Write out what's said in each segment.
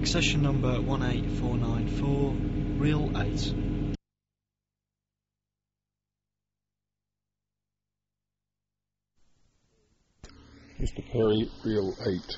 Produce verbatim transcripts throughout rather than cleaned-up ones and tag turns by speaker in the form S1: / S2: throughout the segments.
S1: Accession number one eight four nine four, Reel eight.
S2: Mister Perry, Reel eight.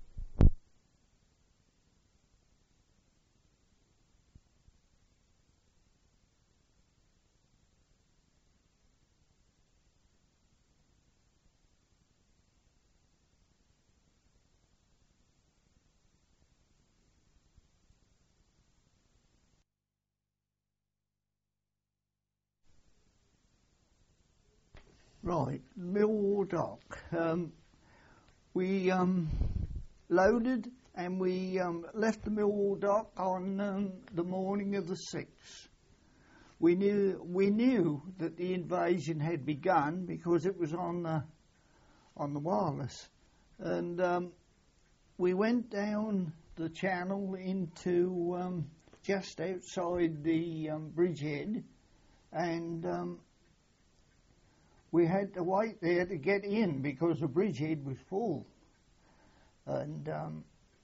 S3: Right, Millwall Dock. Um, we um, loaded and we um, left the Millwall Dock on um, the morning of the sixth. We knew we knew that the invasion had begun because it was on the on the wireless, and um, we went down the channel into um, just outside the um, bridgehead, and um, we had to wait there to get in because the bridgehead was full, and um,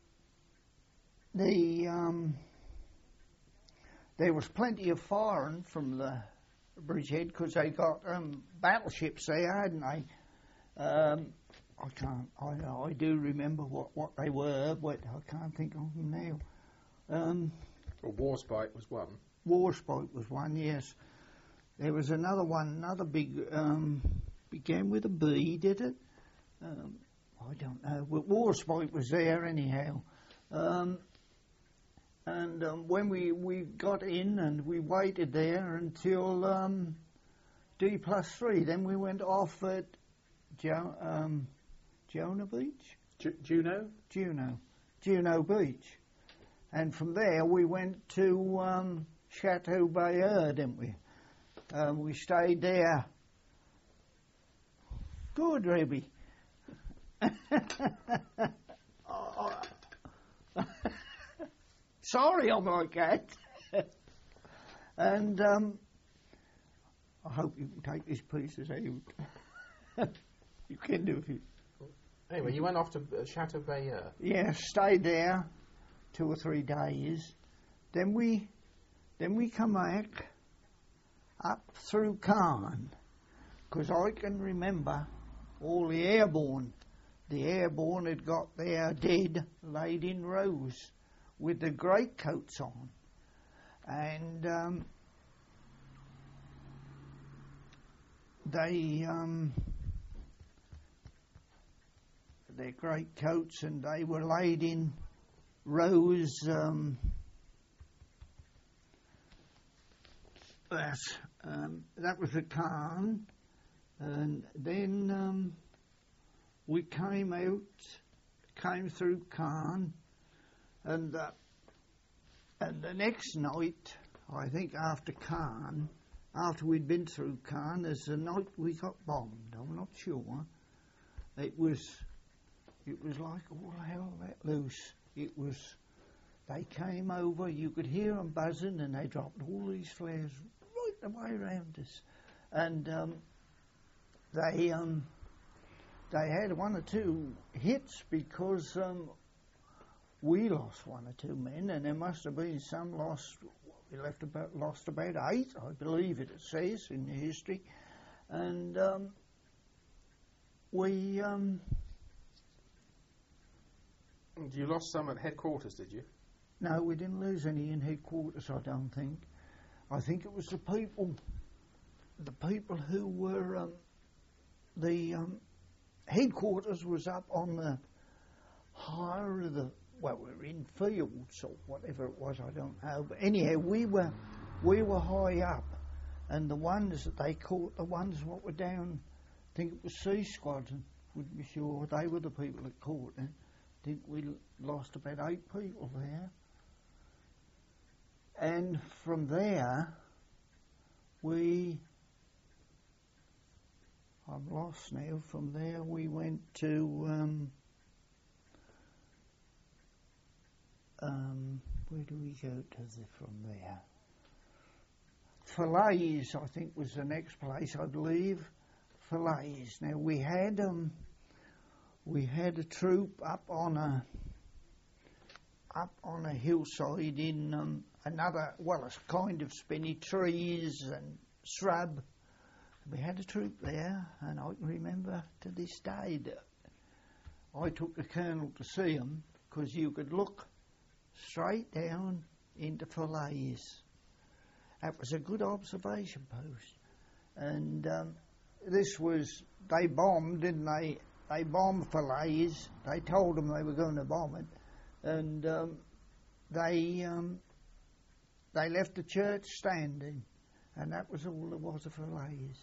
S3: the um, there was plenty of firing from the bridgehead because they got um, battleships there, hadn't they? Um, I can't. I I do remember what, what they were, but I can't think of them now. Um,
S2: Well, Warspite was one.
S3: Warspite was one, yes. There was another one, another big, um, began with a B, did it? Um, I don't know. Well, Warspite was there anyhow. Um, and um, when we, we got in and we waited there until um, D plus three, then we went off at jo- um, Jonah Beach?
S2: Ju- Juno?
S3: Juno. Juno Beach. And from there we went to um, Chateau Bayeux, didn't we? Um, we stayed there. Good, Rebby. oh, sorry I'm like that. and um, I hope you can take this piece as out. You can do it.
S2: Anyway, you went off to uh, Chateau Bayeux.
S3: Yeah, stayed there two or three days. Then we, then we come back up through Caen, because I can remember all the airborne. The airborne had got their dead laid in rows with the greatcoats on, and um, they um, their greatcoats, and they were laid in rows. Um, that um, that was at Caen, and then um, we came out, came through Caen, and uh, and the next night, I think after Caen, after we'd been through Caen, is the night we got bombed. I'm not sure. It was, it was like all hell let loose. It was. They came over. You could hear them buzzing, and they dropped all these flares right the way around us, and um, they um, they had one or two hits because um, we lost one or two men, and there must have been some lost. We left about lost about eight, I believe it says in the history, and um, we. Um,
S2: You lost some at headquarters, did you?
S3: No, we didn't lose any in headquarters, I don't think. I think it was the people, the people who were, um, the um, headquarters was up on the higher of the, well, we were in fields or whatever it was, I don't know. But anyhow, we were, we were high up, and the ones that they caught, the ones what were down, I think it was C Squadron, wouldn't be sure, they were the people that caught them. I think we lost about eight people there. And from there, we, I'm lost now, from there we went to, um, um, where do we go to the, from there? Falaise, I think, was the next place, I believe. Falaise. Now we had, um, we had a troop up on a, up on a hillside in um, another, well, a kind of spinny trees and shrub. We had a troop there, and I can remember to this day that I took the colonel to see them because you could look straight down into Falaise. That was a good observation post. And um, this was, they bombed, didn't they? They bombed Falaise. They told them they were going to bomb it. And um, they um, they left the church standing. And that was all there was of Falaise.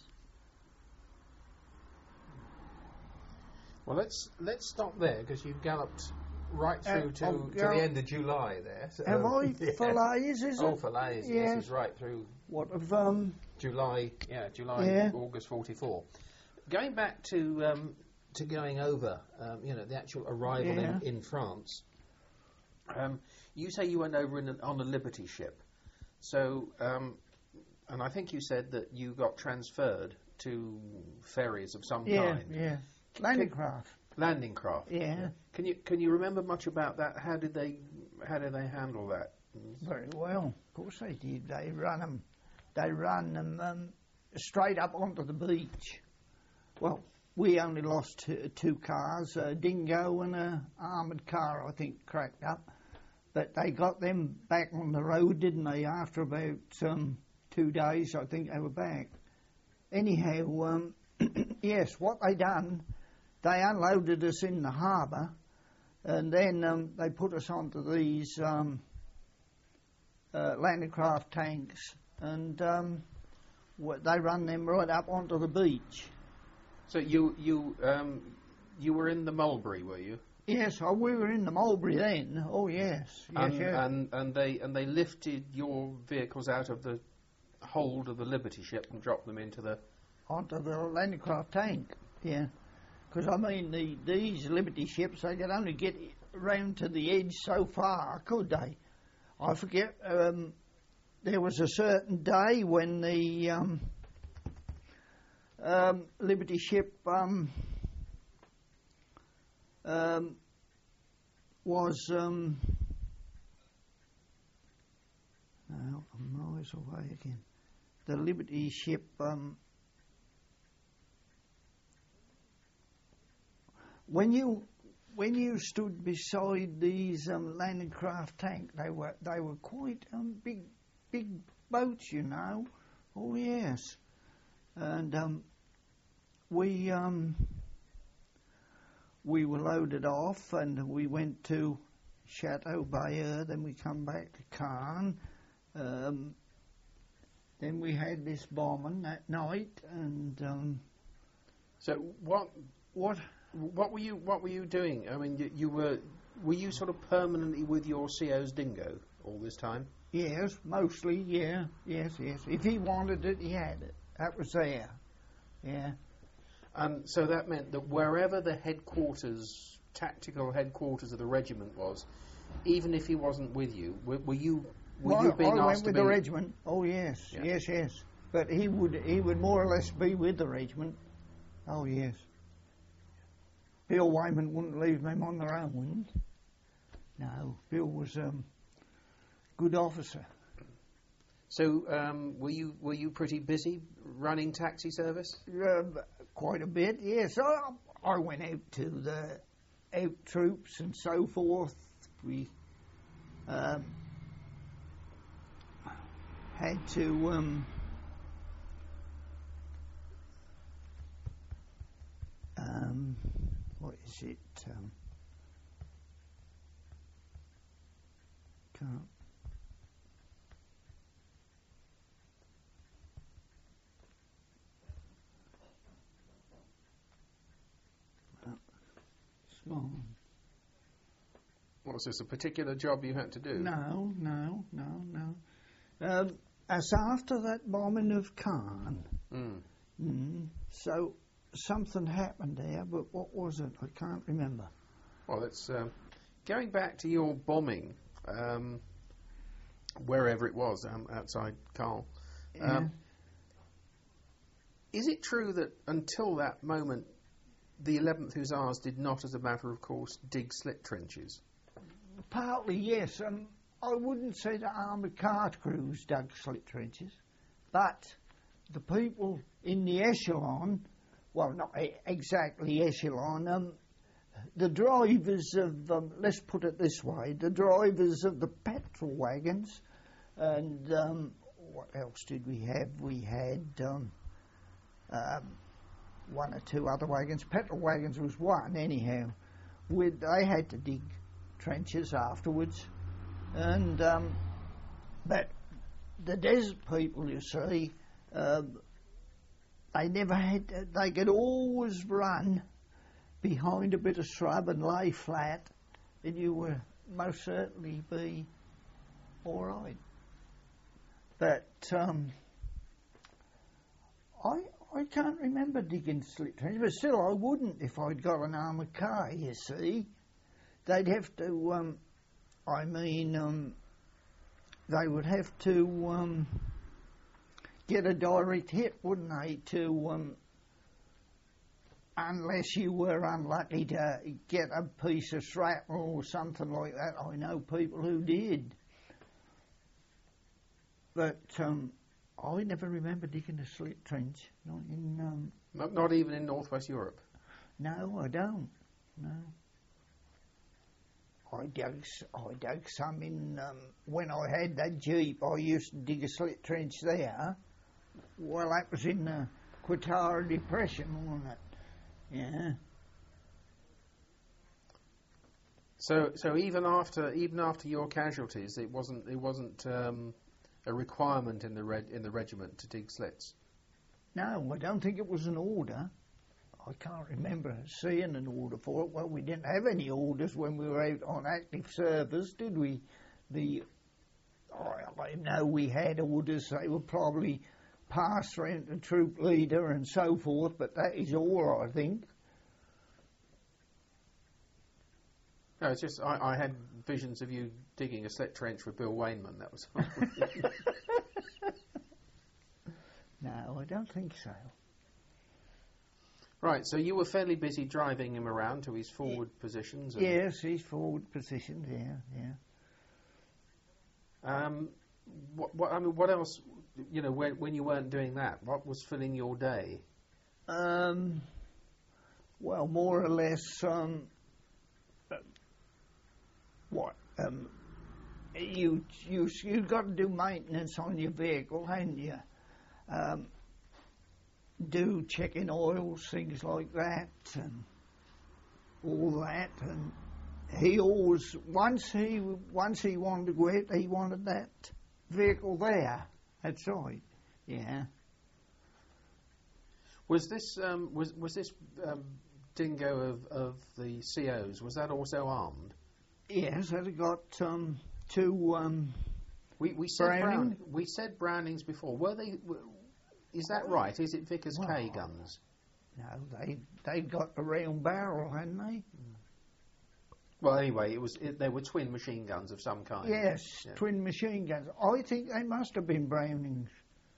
S2: Well, let's let's stop there because you've galloped right through
S3: Uh,
S2: to,
S3: oh,
S2: to
S3: yeah.
S2: the end of July there. So,
S3: Have
S2: um,
S3: I?
S2: yeah.
S3: Falaise, is it?
S2: Oh, Falaise, yes.
S3: Yes.
S2: It's right through
S3: What of, um,
S2: July, yeah, July,
S3: Yeah.
S2: August forty-four. Going back to um, to going over, um, you know, the actual arrival
S3: Yeah.
S2: in, in France, um, you say you went over in an, on a Liberty ship. So, um, and I think you said that you got transferred to ferries of some
S3: yeah,
S2: kind.
S3: yeah. Landing craft.
S2: Landing craft.
S3: Yeah.
S2: Can you can you remember much about that? How did they how did they handle that?
S3: Very well. Of course they did. They run them. They run them um, straight up onto the beach. Well, we only lost two, two cars, a dingo and a armoured car, I think, cracked up. But they got them back on the road, didn't they? After about um, two days, I think they were back. Anyhow, um, yes, what they done, they unloaded us in the harbour, and then um, they put us onto these um, uh, landing craft tanks, and um, wh- they run them right up onto the beach.
S2: So you you um, you were in the Mulberry, were you?
S3: Yes, oh, we were in the Mulberry then. Oh yes, yes,
S2: and,
S3: yes.
S2: and and they and they lifted your vehicles out of the hold of the Liberty ship and dropped them into the.
S3: Onto the landing craft tank. Yeah, because I mean the these Liberty ships, they could only get round to the edge so far, could they? I forget. Um, there was a certain day when the um, um, Liberty ship um, um, was. Um, now I'm miles away again. The Liberty ship. Um, when you when you stood beside these um, landing craft tank, they were they were quite um, big big boats, you know. Oh yes, and um, we um, we were loaded off, and we went to Chateau Bayeux. Then we come back to Caen. Um, then we had this bombing that night, and um,
S2: So what
S3: what?
S2: what were you what were you doing? I mean, you, you were were you sort of permanently with your C O's dingo all this time?
S3: Yes, mostly, yeah, yes, yes. If he wanted it, he had it. That was there, yeah.
S2: And so that meant that wherever the headquarters, tactical headquarters of the regiment was, even if he wasn't with you, were, were you were
S3: Well,
S2: you being
S3: I
S2: asked
S3: went
S2: to
S3: with
S2: be?
S3: the regiment. Oh yes,
S2: Yeah.
S3: yes, yes. But he would, he would more or less be with the regiment. Oh yes. Bill Wayman wouldn't leave them on their own, wouldn't? No, Bill was a um, good officer.
S2: So um, were you were you pretty busy running taxi service?
S3: Uh, quite a bit, yes. I, I went out to the out troops and so forth. We um, had to um, um, what is it? Um, can't. Gone.
S2: Was this a particular job you had to do?
S3: No, no, no, no. Um, as after that bombing of Caen,
S2: Mm.
S3: mm, so something happened there, but what was it? I can't remember.
S2: Well, it's um, going back to your bombing, um, wherever it was um, outside Caen.
S3: Yeah.
S2: Um, is it true that until that moment, the eleventh Hussars did not, as a matter of course, dig slip trenches?
S3: partly, yes. Um, I wouldn't say the armoured car crews dug slit trenches, but the people in the echelon, well, not e- exactly echelon, um, the drivers of, um, let's put it this way, the drivers of the petrol wagons, and um, what else did we have? We had um, um, one or two other wagons. Petrol wagons was one, anyhow. With, they had to dig trenches afterwards. And um, but the desert people, you see, uh, they never had, to, they could always run behind a bit of shrub and lay flat, and you would most certainly be all right. But um, I I can't remember digging slit trenches, but still I wouldn't if I'd got an armoured car, you see. They'd have to, um, I mean, um, they would have to um, get a direct hit, wouldn't they, to, um, unless you were unlucky to get a piece of shrapnel or something like that. I know people who did. But um, I never remember digging a slit trench. Not in. Um,
S2: Not, not even in Northwest Europe.
S3: no, I don't. No. I dug. s- I dug some in um, when I had that Jeep. I used to dig a slit trench there. Well, that was in the Quatara Depression, wasn't it? Yeah.
S2: So, so even after even after your casualties, it wasn't it wasn't um, a requirement in the reg- in the regiment to dig slits.
S3: No, I don't think it was an order. I can't remember seeing an order for it. Well, we didn't have any orders when we were out on active service, did we? The I, I know we had orders. They were probably passed around the troop leader and so forth, but that is all, I think.
S2: No, it's just I, I had visions of you digging a slit trench for Bill Wainman. That was.
S3: No, I don't think so.
S2: Right, so you were fairly busy driving him around to his forward positions. And,
S3: Yes, he's forward positioned. Yeah, yeah.
S2: Um, what, what I mean, what else? You know, when when you weren't doing that, what was filling your day?
S3: Um, well, more or less, um, uh, what? Um, you you you got to do maintenance on your vehicle, hadn't you? Um, do checking oils, things like that, and all that. And he always once he once he wanted to go out, he wanted that vehicle there. That's right. Yeah.
S2: Was this um, was was this um, dingo of, of the C Os? Was that also armed?
S3: Yes, it got um, two. Um,
S2: We we said
S3: Browning?
S2: Brown, we said Brownings before. Were they? Were, is that right? Is it Vickers
S3: Well,
S2: K guns?
S3: no, they they got the round barrel, hadn't they?
S2: Well, anyway, it was it, they were twin machine guns of some kind.
S3: Yes,
S2: Yeah.
S3: twin machine guns. I think they must have been Brownings.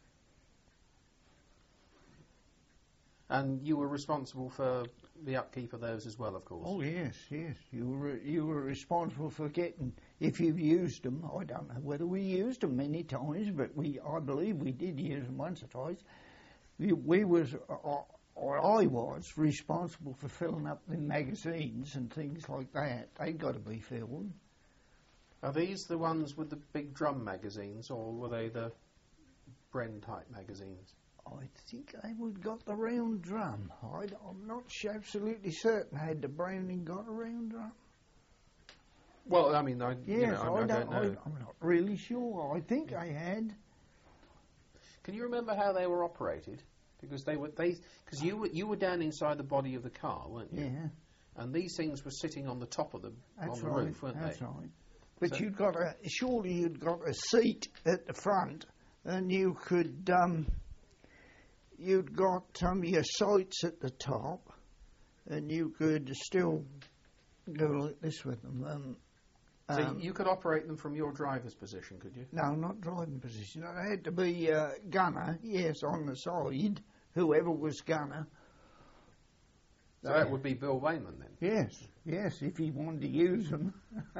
S2: And you were responsible for the upkeep of those as well, of course.
S3: Oh yes, yes. You were you were responsible for getting, if you've used them. I don't know whether we used them many times, but we I believe we did use them once or twice. We, we was uh, or I was responsible for filling up the magazines and things like that. They got to be filled.
S2: Are these the ones with the big drum magazines, or were they the Bren type magazines?
S3: I think they would got the round drum. I, I'm not sh- absolutely certain had the Browning got a round drum.
S2: Well, I mean, I,
S3: Yes,
S2: you know, I,
S3: I,
S2: I
S3: don't,
S2: don't know.
S3: I, I'm not really sure. I think they had.
S2: Can you remember how they were operated? Because they were they because you were you were down inside the body of the car, weren't you?
S3: Yeah,
S2: And these things were sitting on the top of the
S3: that's
S2: on the
S3: right.
S2: roof, weren't
S3: that's
S2: they?
S3: right. But
S2: So-
S3: you'd got a surely you'd got a seat at the front, and you could um, you'd got um, your sights at the top, and you could still go like this with them. Um,
S2: So
S3: um,
S2: you could operate them from your driver's position, could you?
S3: No, not driving position. It had to be uh, gunner, yes, on the side, whoever was gunner.
S2: So that would be Bill Wayman then?
S3: Yes, yes, if he wanted to use them.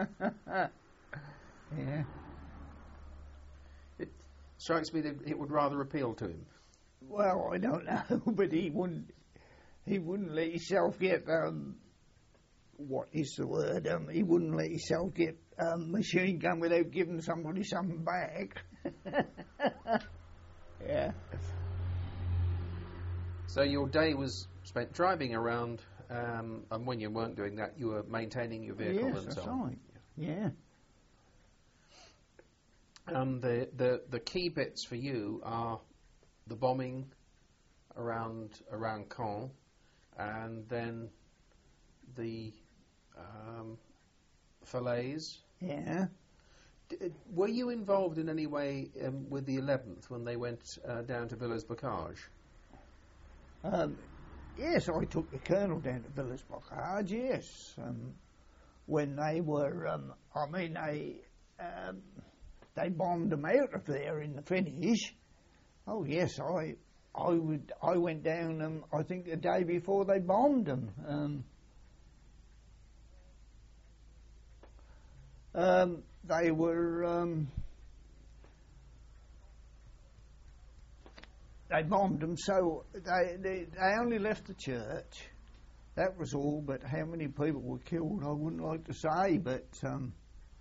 S3: Yeah.
S2: It strikes me that it would rather appeal to him.
S3: Well, I don't know, but he wouldn't. He wouldn't let himself get. Um, what is the word? Um, he wouldn't let himself get um, machine gun without giving somebody something back. Yeah.
S2: So your day was spent driving around, um, and when you weren't doing that, you were maintaining your vehicle
S3: Yes,
S2: and
S3: that's
S2: so on.
S3: right. Yeah.
S2: And the, the, the key bits for you are the bombing around around Caen, and then the um, Falaise.
S3: Yeah.
S2: D- were you involved in any way um, with the eleventh when they went uh, down to Villers-Bocage?
S3: Um, yes, I took the colonel down to Villers-Bocage, yes. Um, when they were, um, I mean, they, um, they bombed them out of there in the finish. Oh, yes, I I would, I went down, um, I think, the day before they bombed them. Um, um, they were... Um, They bombed them, so they, they they only left the church. That was all. But how many people were killed, I wouldn't like to say. But um,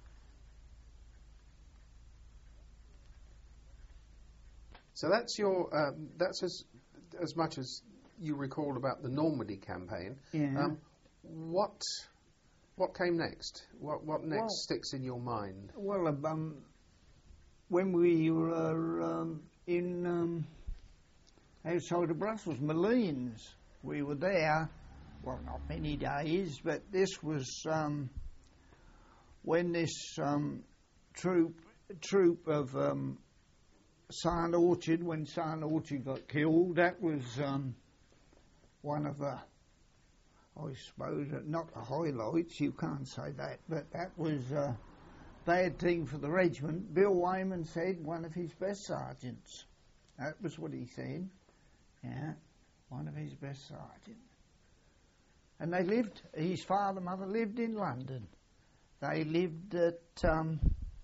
S2: So that's your um, that's as as much as you recall about the Normandy campaign.
S3: yeah.
S2: Um, what what came next? What what next
S3: Well-
S2: sticks in your mind?
S3: Well, um, when we were um, in um, outside of Brussels, Malines, we were there. Well, not many days, but this was um, when this um, troop troop of um, Saint Orchard, when Saint Orchard got killed, that was um, one of the, I suppose, uh, not the highlights. You can't say that, but that was a bad thing for the regiment. Bill Wayman said one of his best sergeants. That was what he said. Yeah, one of his best sergeants. And they lived, his father and mother lived in London. They lived at, um,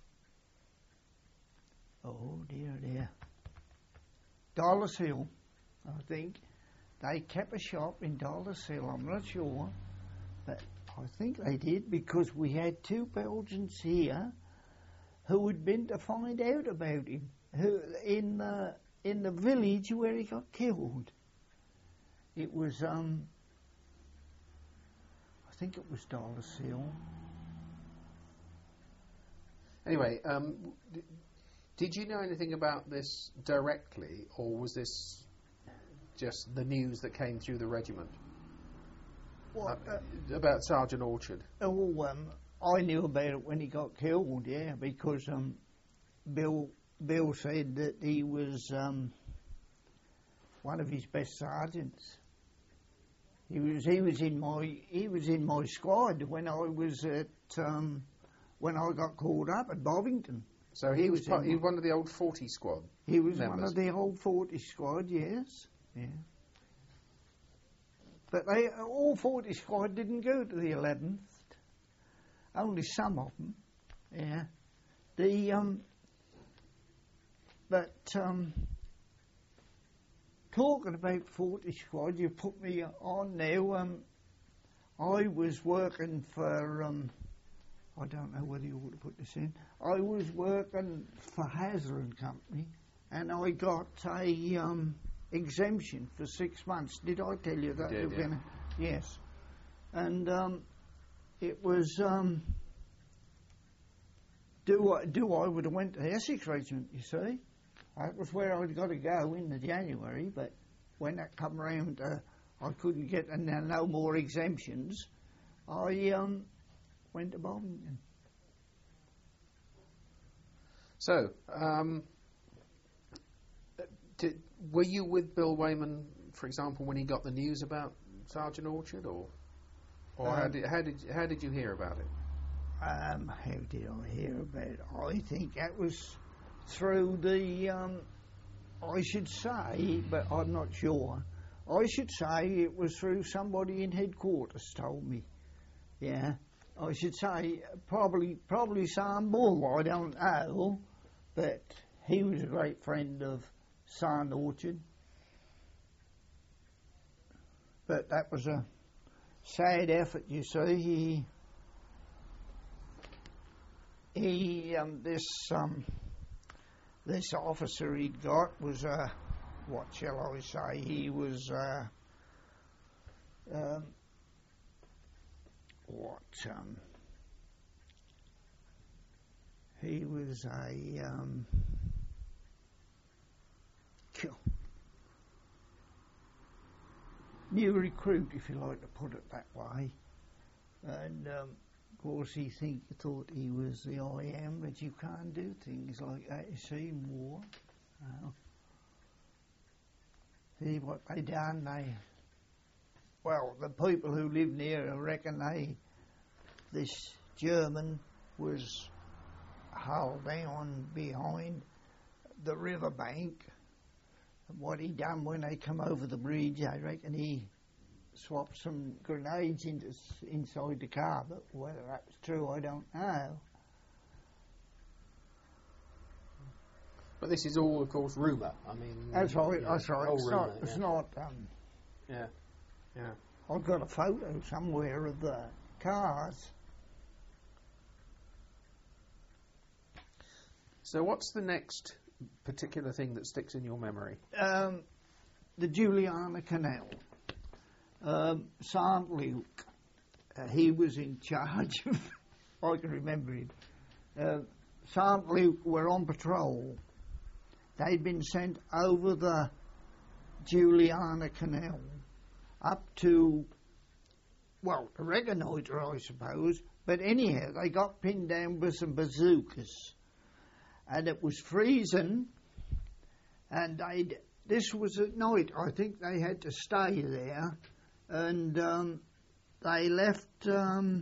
S3: oh dear, dear, Dollis Hill, I think. They kept a shop in Dollis Hill, I'm not sure, but I think they did, because we had two Belgians here who had been to find out about him, who in the, in the village where he got killed. It was, um, I think it was Dollis Hill.
S2: Anyway, um, d- did you know anything about this directly, or was this just the news that came through the regiment?
S3: What?
S2: Uh, about Sergeant Orchard?
S3: Oh, um, I knew about it when he got killed, yeah, because um, Bill Bill said that he was um, one of his best sergeants. He was he was in my he was in my squad when I was at um, when I got called up at Bovington.
S2: So he,
S3: He
S2: was
S3: was
S2: part,
S3: in
S2: he was one of the old forty squad.
S3: He was one
S2: Members.
S3: of the old forty squad, yes, yeah. But they all forty squad didn't go to the eleventh. Only some of them, yeah. The um, but um, talking about forty squad, you put me on now. Um, I was working for um, I don't know whether you ought to put this in. I was working for Hazler and Company, and I got a um, exemption for six months. Did I tell you that?
S2: did,
S3: you're
S2: yeah.
S3: gonna- Yes, and um, it was. Um, do I, do I would have went to the Essex Regiment, you see. That was where I'd got to go in the January, but when that come round, uh, I couldn't get and there no more exemptions. I um, went to Bovington.
S2: So, um, did, were you with Bill Wayman, for example, when he got the news about Sergeant Orchard, or, or how
S3: Um,
S2: did how did how did you hear about it?
S3: Um, how did I hear about it? I think that was through the, um, I should say, but I'm not sure, I should say it was through somebody in headquarters told me. Yeah, I should say probably probably Sam Bull. I don't know, but he was a great friend of Sand Orchard. But that was a sad effort, you see. He, he, um, this, um, this officer he'd got was a, uh, what shall I say? He was, uh, um, what, um, he was a, um, new recruit, if you like to put it that way. And um, of course he think, thought he was the I M, but you can't do things like that, you see, in war. Uh, see what they done, they, well, the people who live near, I reckon they, this German was hulled down behind the riverbank. What he done when they come over the bridge, I reckon he swapped some grenades into, inside the car, but whether that was true, I don't know.
S2: But this is all, of course, rumour. I mean,
S3: that's right.
S2: Yeah,
S3: that's right. It's
S2: rumour,
S3: not. It's
S2: yeah.
S3: not. Um,
S2: yeah, yeah.
S3: I've got a photo somewhere of the cars.
S2: So, what's the next particular thing that sticks in your memory?
S3: Um, the Juliana Canal. Um, Saint Luke, uh, he was in charge of, I can remember him. Uh, Saint Luke were on patrol. They'd been sent over the Juliana Canal up to, well, a reconnoitre, I suppose. But anyhow, they got pinned down with some bazookas. And it was freezing, and they'd, this was at night. I think they had to stay there, and um, they left, um,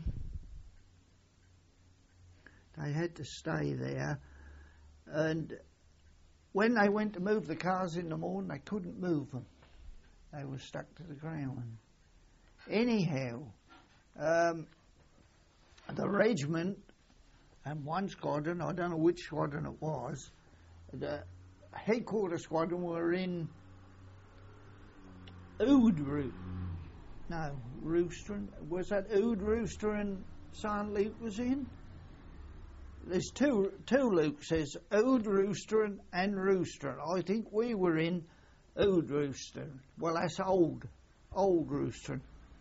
S3: they had to stay there, and when they went to move the cars in the morning, they couldn't move them. They were stuck to the ground. Anyhow, um, the regiment and one squadron, I don't know which squadron it was, the headquarters squadron were in Oud Roo- no, Rooster, was that Oud, Rooster and Saint Luke was in? There's two, two Luke says Oud, Rooster and Rooster. I think we were in Oud Rooster. Well, that's old, old Rooster.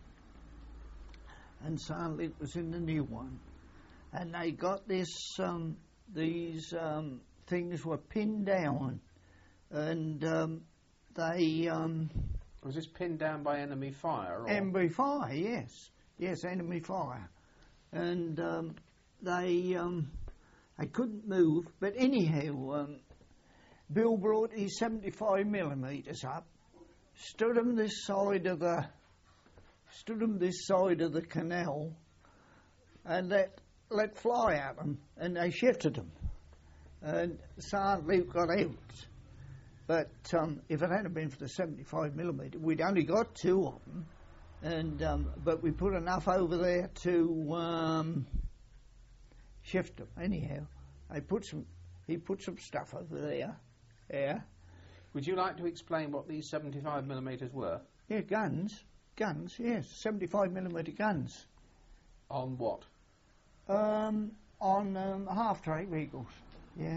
S3: And Saint Luke was in the new one. And they got this, um, these um, things were pinned down, and um, they... Um,
S2: was this pinned down by enemy fire? Or?
S3: Enemy fire, yes. Yes, enemy fire. And um, they um, they couldn't move, but anyhow, um, Bill brought his seventy-five millimeters up, stood them this side of the, stood them this side of the canal, and let... let fly at them, and they shifted them. And Saint Luke got out. But um, if it hadn't been for the seventy-five millimeter, we'd only got two of them. And um, but we put enough over there to um, shift them. Anyhow, I put some. He put some stuff over there. Yeah.
S2: Would you like to explain what these seventy-five millimeters were?
S3: Yeah, guns. Guns. Yes, seventy-five millimeter guns.
S2: On what?
S3: Um, on um, half-track vehicles, yeah.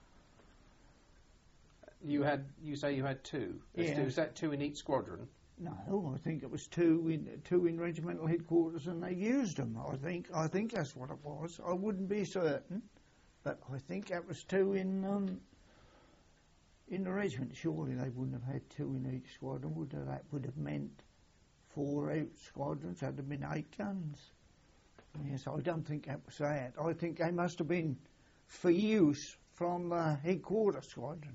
S2: You had, you say you had two.
S3: Yeah.
S2: Was that two in each squadron?
S3: No, I think it was two in two in regimental headquarters, and they used them. I think I think that's what it was. I wouldn't be certain, but I think that was two in um, in the regiment. Surely they wouldn't have had two in each squadron, would they? That would have meant four out squadrons. That'd have been eight guns. Yes, I don't think that was that. I think they must have been for use from the headquarters squadron.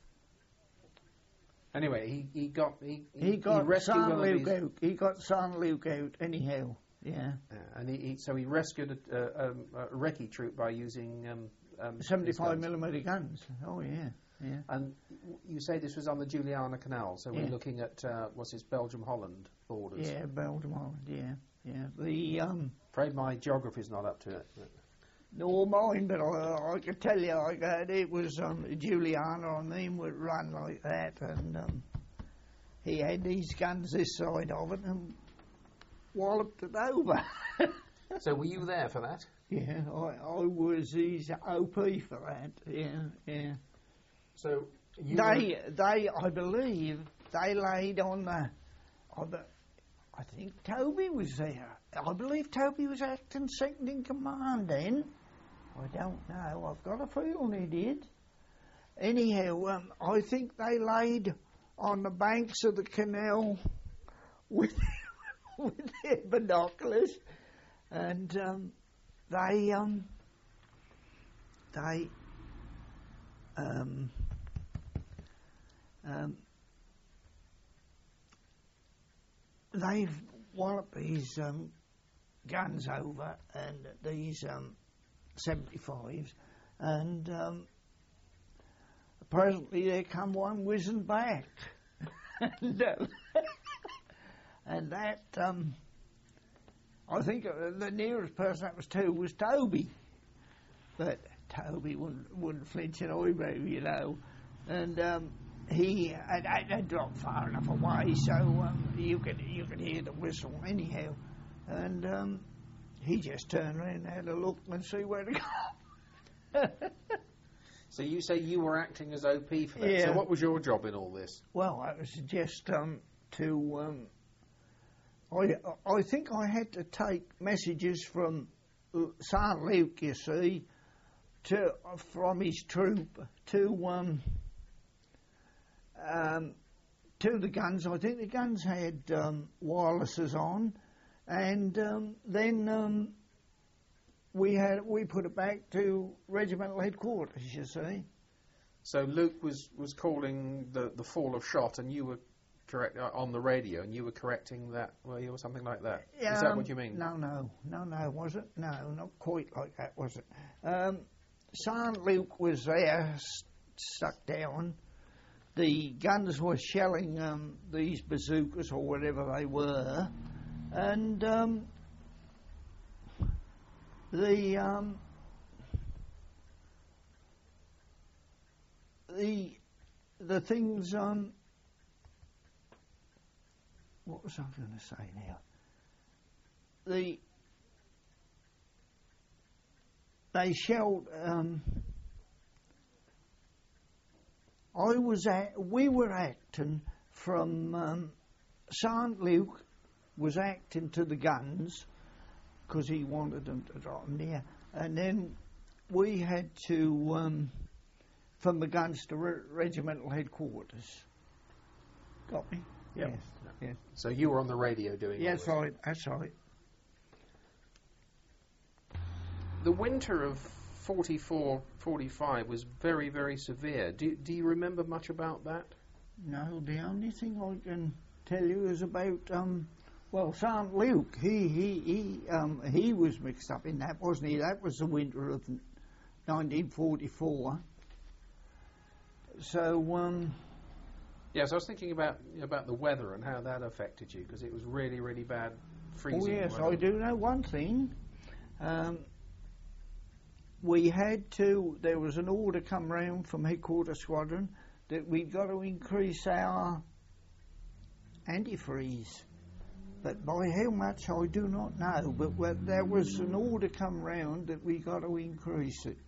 S2: Anyway, he, he got he,
S3: he, he got
S2: he rescued
S3: Saint
S2: one
S3: Luke
S2: of these,
S3: out. He got Saint Luke out anyhow. Yeah.
S2: Uh, and he, he so he rescued a, a, a, a recce troop by using um, um,
S3: seventy-five millimeter guns. Oh yeah. yeah.
S2: And w- you say this was on the Juliana Canal, so
S3: Yeah.
S2: we're looking at, uh, what's this, Belgium-Holland borders.
S3: Yeah, Belgium Island, yeah, yeah. The, um,
S2: Afraid my geography's not up to it.
S3: nor mine, but I, I could tell you, like that, it was, um, Juliana, I mean, would run like that, and, um, he had these guns this side of it, and walloped it over.
S2: So were you there for that?
S3: Yeah, I, I was his O P for that, yeah, yeah.
S2: So you
S3: They, they, I believe, they laid on the, on the, I think Toby was there. I believe Toby was acting second in command then. I don't know. I've got a feeling he did. Anyhow, um, I think they laid on the banks of the canal with with their binoculars, and um, they um, they um, um, they've walloped these um, guns over and these um, seventy-fives, and um, presently there come one whizzing back. and, uh, and that, um, I think uh, the nearest person that was to was Toby. But Toby wouldn't, wouldn't flinch an eyebrow, you know. And um, he had, had dropped far enough away so um, you could you could hear the whistle anyhow. And um, he just turned around and had a look and see where to go.
S2: So you say you were acting as O P for that.
S3: Yeah.
S2: So what was your job in all this?
S3: Well, I was just um, to. Um, I I think I had to take messages from Saint Luke, you see, to from his troop to um, um, to the guns. I think the guns had um, wirelesses on, and um, then um, we had we put it back to regimental headquarters. You see.
S2: So Luke was, was calling the, the fall of shot, and you were correct uh, on the radio, and you were correcting that, were you, or something like that?
S3: Yeah,
S2: Is that
S3: um,
S2: what you mean?
S3: No, no, no, no, was it? No, not quite like that, was it? Um, Saint Luke was there, st- stuck down. The guns were shelling um, these bazookas or whatever they were, and um, the um, the the things. Um, what was I going to say now? The they shelled. Um, I was at. We were acting from um, Saint Luke was acting to the guns because he wanted them to drop them there, and then we had to um, from the guns to re- regimental headquarters. Got me?
S2: Yep.
S3: Yes. Yes.
S2: So you were on the radio doing
S3: Yes,
S2: all this.
S3: right. That's right.
S2: The winter of forty-four forty-five was very, very severe. Do, do you remember much about that?
S3: No, the only thing I can tell you is about um, well, Saint Luke. He he he um, he was mixed up in that, wasn't he? That was the winter of nineteen forty-four. So um,
S2: Yes, I was thinking about about the weather and how that affected you, because it was really, really bad freezing.
S3: oh yes,
S2: weather.
S3: I do know one thing. Um, we had to. There was an order come round from headquarters squadron that we'd got to increase our antifreeze. But by how much I do not know. But well, there was an order come round that we got to increase it.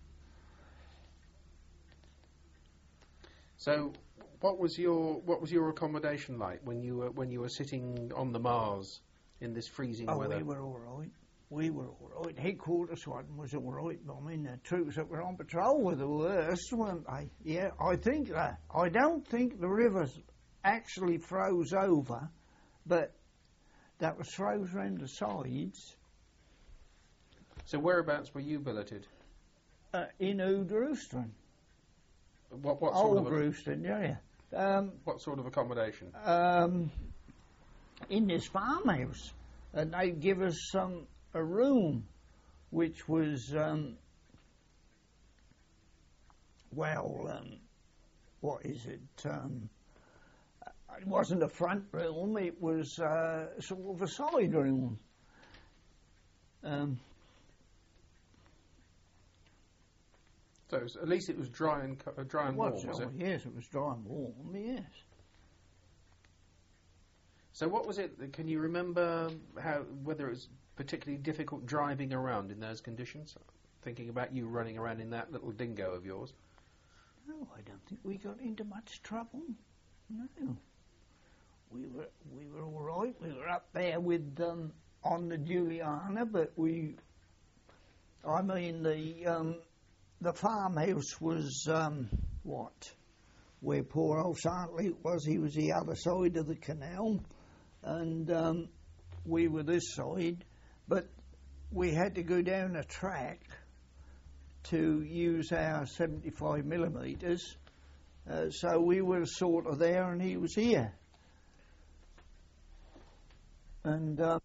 S2: So, what was your what was your accommodation like when you were when you were sitting on the Mars in this freezing
S3: Oh,
S2: weather?
S3: we were all right. We were all right. Headquarters one was all right. I mean, the troops that were on patrol were the worst, weren't they? Yeah, I think that. I don't think the rivers actually froze over, but that was froze around the sides.
S2: So, whereabouts were you billeted?
S3: Uh, in Oud Roosteren.
S2: What what sort
S3: Old
S2: of a,
S3: Roosteren, yeah. Um,
S2: what sort of accommodation?
S3: um, in this farmhouse, and they give us some a room, which was um, well, um, what is it? Um, it wasn't a front room, it was uh, sort of a side room. Um,
S2: So it was, at least it was dry and co- uh, dry and warm,
S3: was,
S2: was
S3: oh,
S2: it?
S3: Yes, it was dry and warm, yes.
S2: So what was it? Can you remember how whether it was particularly difficult driving around in those conditions? Thinking about you running around in that little dingo of yours.
S3: No, I don't think we got into much trouble. No, we were we were all right. We were up there with um, on the Juliana, but we, I mean the um, the farmhouse was um, what where poor old Saint Luke was. He was the other side of the canal, and um, we were this side, but we had to go down a track to use our seventy-five millimeters, uh, so we were sort of there and he was here. And um,